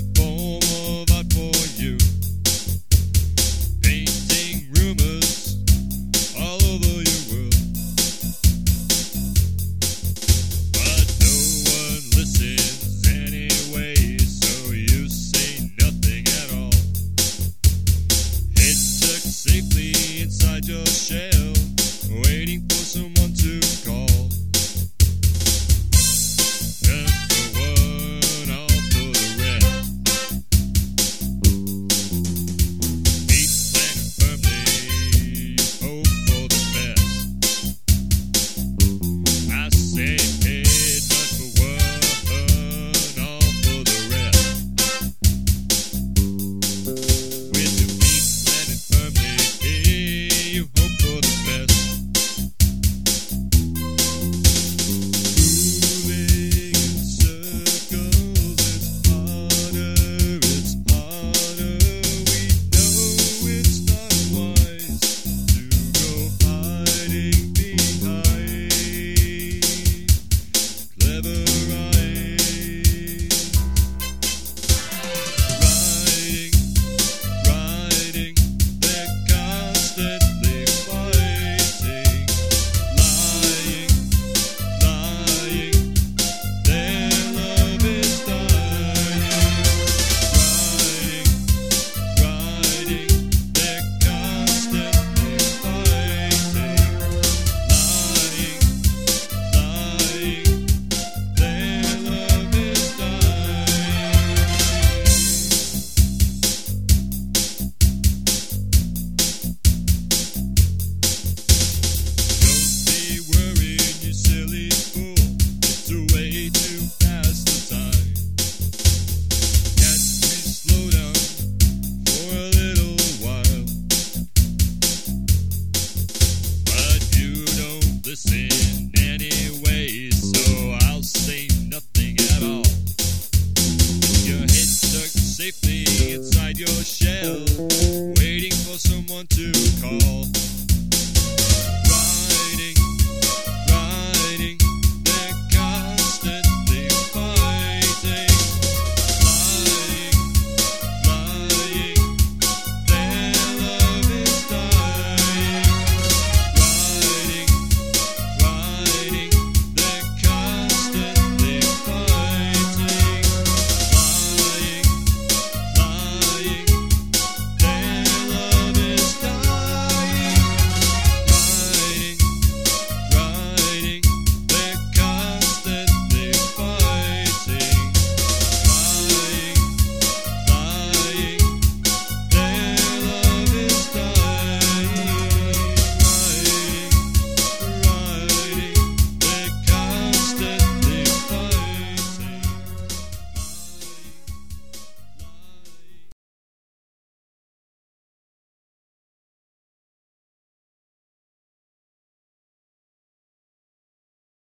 a poem of art for you, painting rumors all over your world. But no one listens anyway, so you say nothing at all. Head tucked safely inside your shell, waiting for someone to call. Listen anyway, so I'll say nothing at all. Your head stuck safely